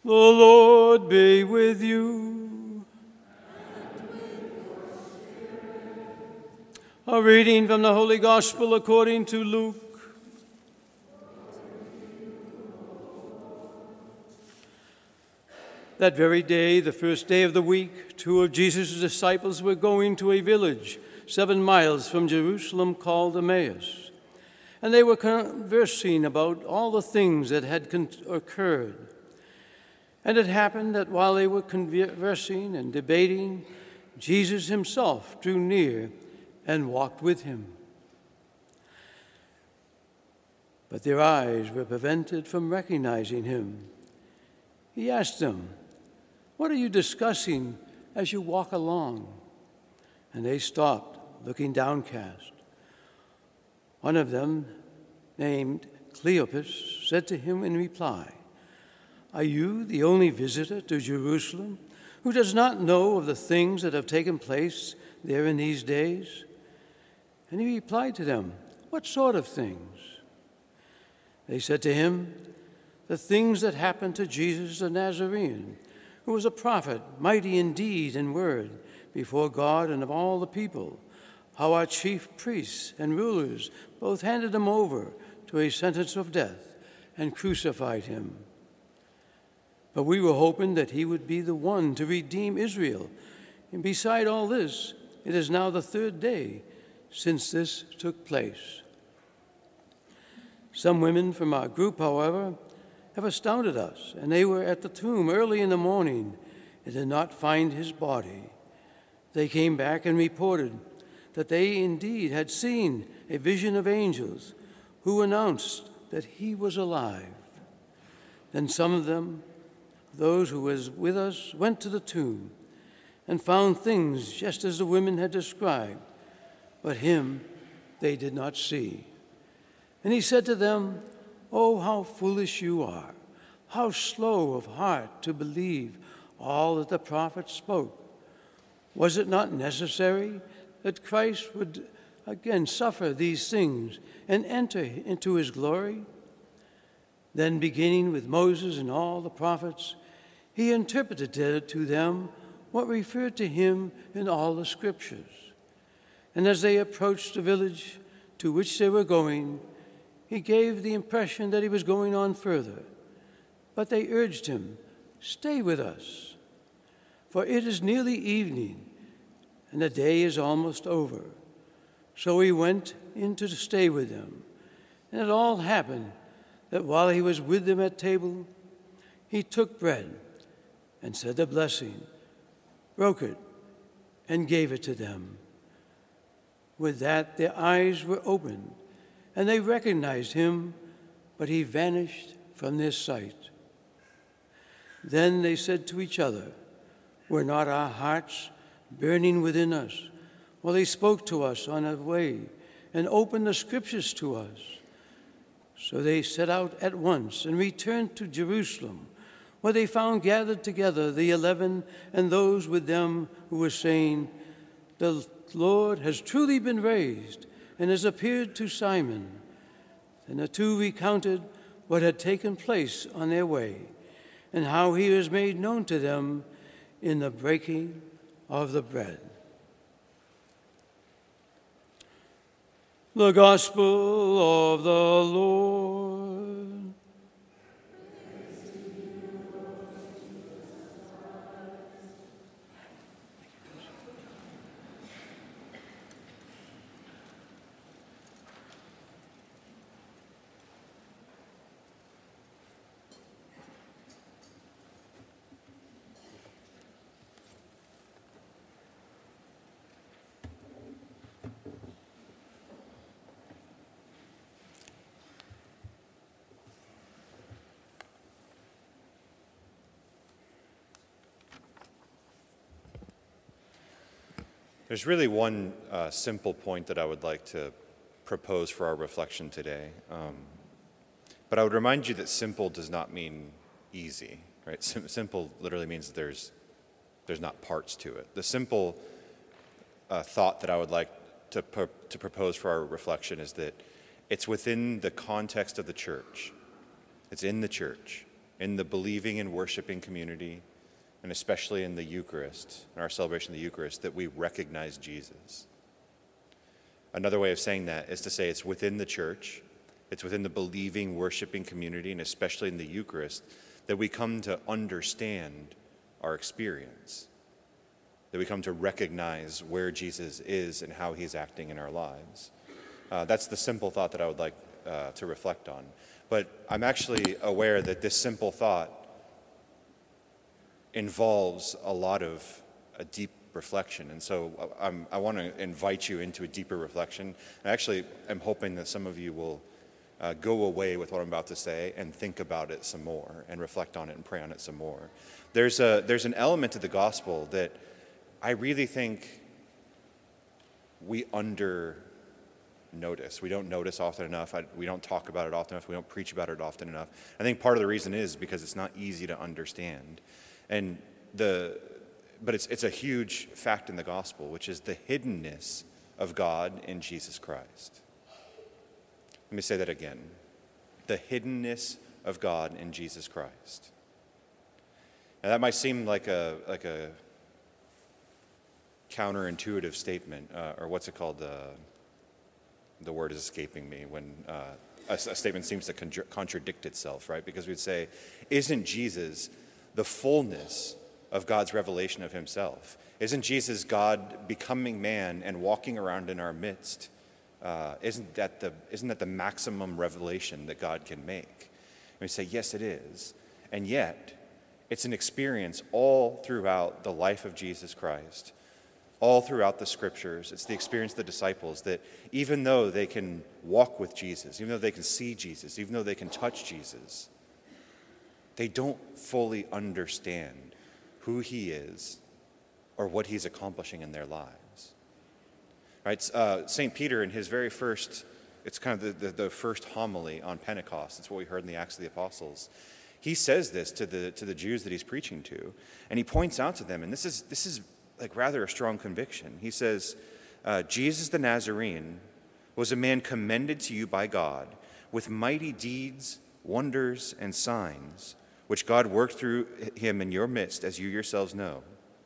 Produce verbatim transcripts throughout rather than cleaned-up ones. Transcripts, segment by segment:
The Lord be with you. And with your spirit. A reading from the Holy Gospel according to Luke. That very day, the first day of the week, two of Jesus' disciples were going to a village seven miles from Jerusalem called Emmaus. And they were conversing about all the things that had con- occurred. And it happened that while they were conversing and debating, Jesus himself drew near and walked with him. But their eyes were prevented from recognizing him. He asked them, "What are you discussing as you walk along?" And they stopped, looking downcast. One of them, named Cleopas, said to him in reply, "Are you the only visitor to Jerusalem who does not know of the things that have taken place there in these days?" And he replied to them, "What sort of things?" They said to him, "The things that happened to Jesus the Nazarene, who was a prophet, mighty in deed and word, before God and of all the people, how our chief priests and rulers both handed him over to a sentence of death and crucified him. But we were hoping that he would be the one to redeem Israel. And beside all this, it is now the third day since this took place." Some women from our group, however, have astounded us, and they were at the tomb early in the morning and did not find his body. They came back and reported that they indeed had seen a vision of angels who announced that he was alive. Then some of them, those who were with us, went to the tomb and found things just as the women had described, but him they did not see. And he said to them, "Oh, how foolish you are, how slow of heart to believe all that the prophets spoke. Was it not necessary that Christ would again suffer these things and enter into his glory?" Then, beginning with Moses and all the prophets, he interpreted to them what referred to him in all the scriptures. And as they approached the village to which they were going, he gave the impression that he was going on further. But they urged him, "Stay with us, for it is nearly evening, and the day is almost over." So he went in to stay with them. And it all happened that while he was with them at table, he took bread and said a blessing, broke it, and gave it to them. With that, their eyes were opened, and they recognized him, but he vanished from their sight. Then they said to each other, "Were not our hearts burning within us while he spoke to us on the way and opened the scriptures to us?" So they set out at once and returned to Jerusalem, where they found gathered together the eleven and those with them who were saying, "The Lord has truly been raised and has appeared to Simon." And the two recounted what had taken place on their way and how he was made known to them in the breaking of the bread. The Gospel of the Lord. There's really one uh, simple point that I would like to propose for our reflection today. Um, but I would remind you that simple does not mean easy, right? Sim- simple literally means there's there's not parts to it. The simple uh, thought that I would like to pro- to propose for our reflection is that it's within the context of the church. It's in the church. in the believing and worshiping community, and especially in the Eucharist, in our celebration of the Eucharist, that we recognize Jesus. Another way of saying that is to say it's within the church, it's within the believing, worshiping community, and especially in the Eucharist, that we come to understand our experience, that we come to recognize where Jesus is and how he's acting in our lives. Uh, that's the simple thought that I would like uh, to reflect on. But I'm actually aware that this simple thought involves a lot of a deep reflection. And so I'm, I want to invite you into a deeper reflection. I actually am hoping that some of you will uh, go away with what I'm about to say and think about it some more and reflect on it and pray on it some more. There's a there's an element to the gospel that I really think we under notice. We don't notice often enough. I, we don't talk about it often enough. We don't preach about it often enough. I think part of the reason is because it's not easy to understand. And the but it's it's a huge fact in the gospel, which is the hiddenness of God in Jesus Christ. Let me say that again. The hiddenness of God in Jesus Christ. Now that might seem like a like a counterintuitive statement, uh, or what's it called? Uh, the word is escaping me when uh, a, a statement seems to con- contradict itself, right? Because we'd say, isn't Jesus the fullness of God's revelation of himself? Isn't Jesus God becoming man and walking around in our midst? Uh, isn't that the isn't that the maximum revelation that God can make? And we say, yes, it is. And yet, it's an experience all throughout the life of Jesus Christ, all throughout the scriptures. It's the experience of the disciples that even though they can walk with Jesus, even though they can see Jesus, even though they can touch Jesus, they don't fully understand who he is or what he's accomplishing in their lives. Right? Uh, Saint Peter, in his very first, it's kind of the, the, the first homily on Pentecost. It's what we heard in the Acts of the Apostles. He says this to the to the Jews that he's preaching to, and he points out to them, and this is this is like rather a strong conviction. He says, uh, Jesus the Nazarene was a man commended to you by God with mighty deeds, wonders, and signs, which God worked through him in your midst, as you yourselves know.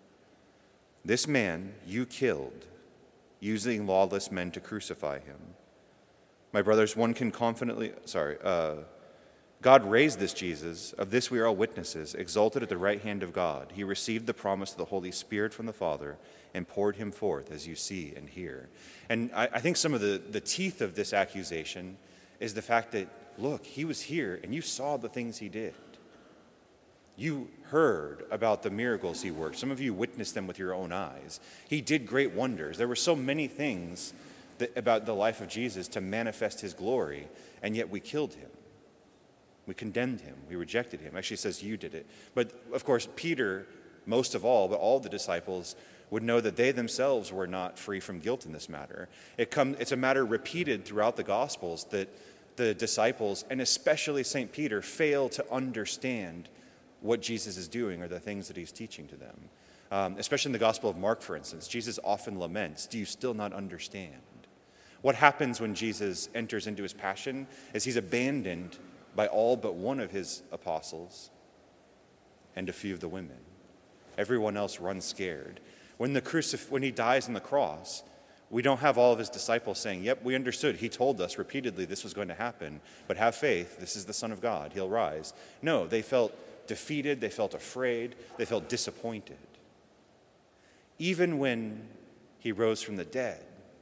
This man you killed, using lawless men to crucify him. My brothers, one can confidently, sorry, uh, God raised this Jesus, of this we are all witnesses, exalted at the right hand of God. He received the promise of the Holy Spirit from the Father and poured him forth, as you see and hear. And I, I think some of the, the teeth of this accusation is the fact that, look, he was here and you saw the things he did. You heard about the miracles he worked. Some of you witnessed them with your own eyes. He did great wonders. There were so many things that, about the life of Jesus to manifest his glory, and yet we killed him. We condemned him. We rejected him. Actually, it says you did it. But, of course, Peter, most of all, but all the disciples would know that they themselves were not free from guilt in this matter. It come, it's a matter repeated throughout the Gospels that the disciples, and especially Saint Peter, fail to understand what Jesus is doing or the things that he's teaching to them. Um, especially in the Gospel of Mark, for instance, Jesus often laments, do you still not understand? What happens when Jesus enters into his passion is he's abandoned by all but one of his apostles and a few of the women. Everyone else runs scared. When the crucif- when he dies on the cross, we don't have all of his disciples saying, yep, we understood. He told us repeatedly this was going to happen, but have faith. This is the Son of God. He'll rise. No, they felt defeated. They felt afraid. They felt disappointed. Even when he rose from the dead.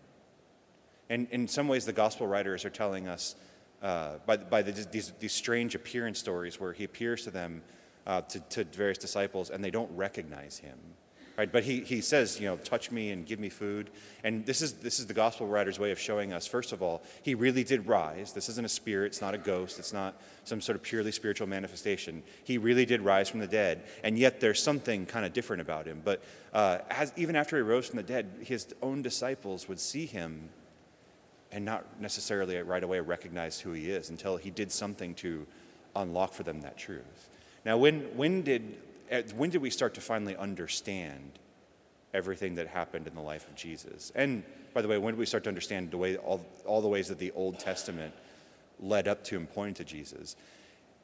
And in some ways, the gospel writers are telling us Uh, by, by the, these, these strange appearance stories where he appears to them, uh, to, to various disciples, and they don't recognize him. Right? But he, he says, you know, touch me and give me food. And this is, this is the gospel writer's way of showing us, first of all, he really did rise. This isn't a spirit. It's not a ghost. It's not some sort of purely spiritual manifestation. He really did rise from the dead. And yet there's something kind of different about him. But uh, as, even after he rose from the dead, his own disciples would see him and not necessarily right away recognize who he is until he did something to unlock for them that truth. Now, when when did when did we start to finally understand everything that happened in the life of Jesus? And by the way, when did we start to understand the way all all the ways that the Old Testament led up to and pointed to Jesus?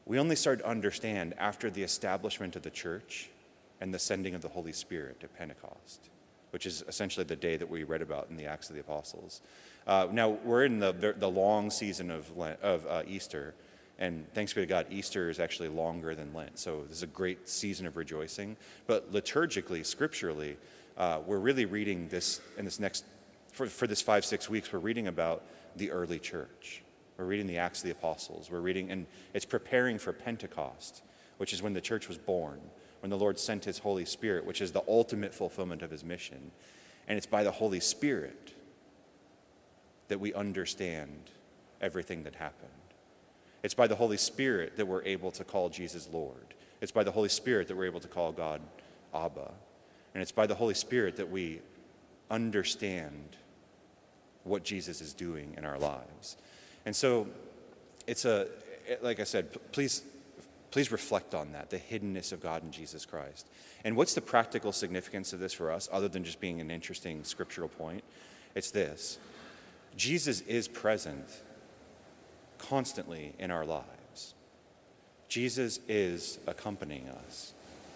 we only start to understand after the establishment of the church and the sending of the Holy Spirit at Pentecost, which is essentially the day that we read about in the Acts of the Apostles. Uh, now, we're in the, the, the long season of, Lent, of uh, Easter, and thanks be to God, Easter is actually longer than Lent, so this is a great season of rejoicing. But liturgically, scripturally, uh, we're really reading this in this next, for, for this five, six weeks, we're reading about the early church. We're reading the Acts of the Apostles. We're reading, and it's preparing for Pentecost, which is when the church was born, when the Lord sent his Holy Spirit, which is the ultimate fulfillment of his mission. And it's by the Holy Spirit that we understand everything that happened. It's by the Holy Spirit that we're able to call Jesus Lord. It's by the Holy Spirit that we're able to call God Abba. And it's by the Holy Spirit that we understand what Jesus is doing in our lives. And so it's a, like I said, please, please reflect on that, the hiddenness of God in Jesus Christ. And what's the practical significance of this for us, other than just being an interesting scriptural point? It's this: Jesus is present constantly in our lives. Jesus is accompanying us.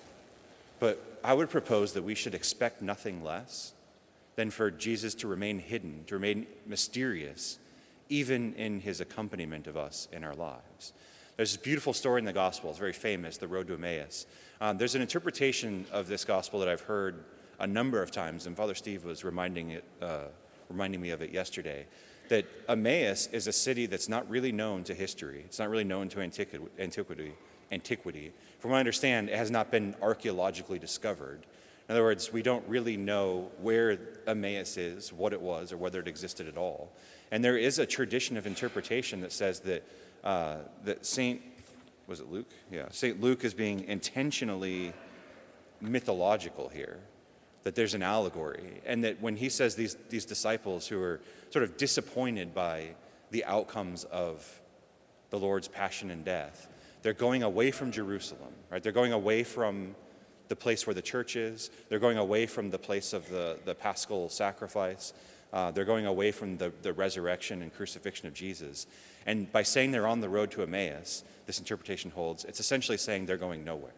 But I would propose that we should expect nothing less than for Jesus to remain hidden, to remain mysterious, even in his accompaniment of us in our lives. There's this beautiful story in the gospel. It's very famous, the road to Emmaus. Um, there's an interpretation of this gospel that I've heard a number of times, and Father Steve was reminding it, uh, reminding me of it yesterday, that Emmaus is a city that's not really known to history. It's not really known to antiquity. Antiquity. Antiquity. From what I understand, it has not been archaeologically discovered. In other words, we don't really know where Emmaus is, what it was, or whether it existed at all. And there is a tradition of interpretation that says that uh, that Saint, was it Luke? Yeah, Saint Luke is being intentionally mythological here, that there's an allegory, and that when he says these, these disciples who are sort of disappointed by the outcomes of the Lord's passion and death, they're going away from Jerusalem, right? They're going away from the place where the church is. They're going away from the place of the, the paschal sacrifice. Uh, they're going away from the, the resurrection and crucifixion of Jesus. And by saying they're on the road to Emmaus, this interpretation holds, it's essentially saying they're going nowhere.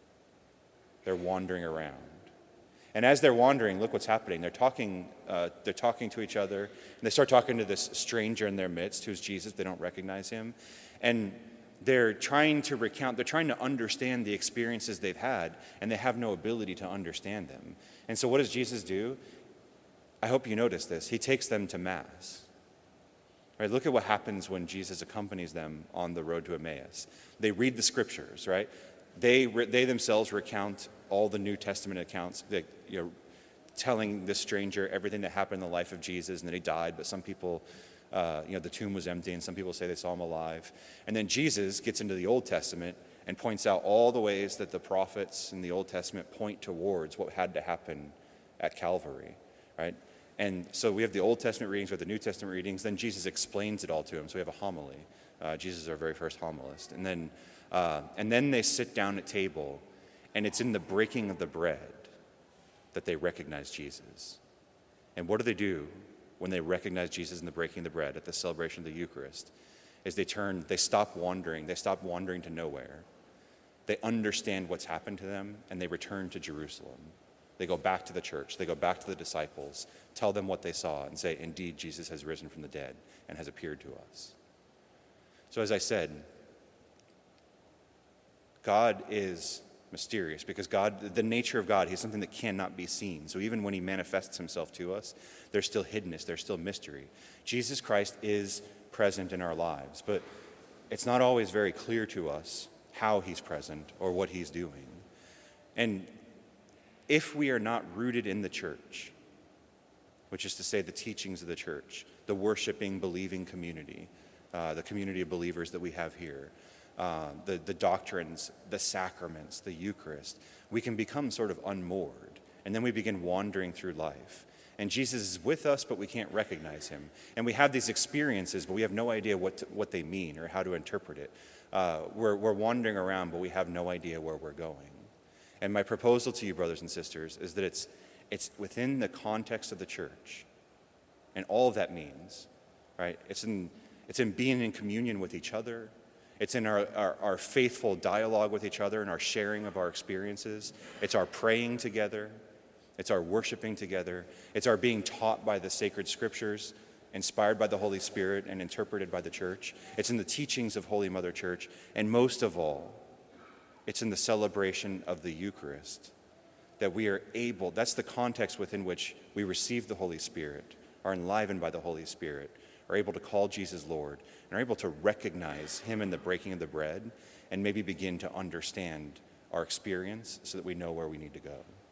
They're wandering around. And as they're wandering, look what's happening. They're talking, uh, they're talking to each other, and they start talking to this stranger in their midst, who's Jesus. They don't recognize him. And they're trying to recount, they're trying to understand the experiences they've had, and they have no ability to understand them. And so what does Jesus do? I hope you notice this. He takes them to Mass. Right? Look at what happens when Jesus accompanies them on the road to Emmaus. They read the scriptures, right? They, they themselves recount all the New Testament accounts, that, you know, telling this stranger everything that happened in the life of Jesus, and that he died, but some people, uh, you know, the tomb was empty, and some people say they saw him alive. And then Jesus gets into the Old Testament and points out all the ways that the prophets in the Old Testament point towards what had to happen at Calvary, right? And so we have the Old Testament readings, we have the New Testament readings, then Jesus explains it all to him. So we have a homily. Uh, Jesus is our very first homilist. And then, uh, and then they sit down at table, and it's in the breaking of the bread that they recognize Jesus. And what do they do when they recognize Jesus in the breaking of the bread at the celebration of the Eucharist? Is they turn, they stop wandering, they stop wandering to nowhere. They understand what's happened to them, and they return to Jerusalem. They go back to the church, they go back to the disciples, tell them what they saw, and say, indeed, Jesus has risen from the dead and has appeared to us. So as I said, God is mysterious, because God, the nature of God, he's something that cannot be seen. So even when he manifests himself to us, there's still hiddenness, there's still mystery. Jesus Christ is present in our lives, but it's not always very clear to us how he's present or what he's doing. And if we are not rooted in the church, which is to say the teachings of the church, the worshiping, believing community, uh, the community of believers that we have here, uh, the, the doctrines, the sacraments, the Eucharist, we can become sort of unmoored, and then we begin wandering through life. And Jesus is with us, but we can't recognize him. And we have these experiences, but we have no idea what to, what they mean or how to interpret it. Uh, we're, we're wandering around, but we have no idea where we're going. And my proposal to you, brothers and sisters, is that it's, it's within the context of the church, and all of that means, right? It's in, it's in being in communion with each other. It's in our, our, our faithful dialogue with each other and our sharing of our experiences. It's our praying together. It's our worshiping together. It's our being taught by the sacred scriptures, inspired by the Holy Spirit and interpreted by the church. It's in the teachings of Holy Mother Church. And most of all, it's in the celebration of the Eucharist that we are able, that's the context within which we receive the Holy Spirit, are enlivened by the Holy Spirit, are able to call Jesus Lord, and are able to recognize him in the breaking of the bread and maybe begin to understand our experience so that we know where we need to go.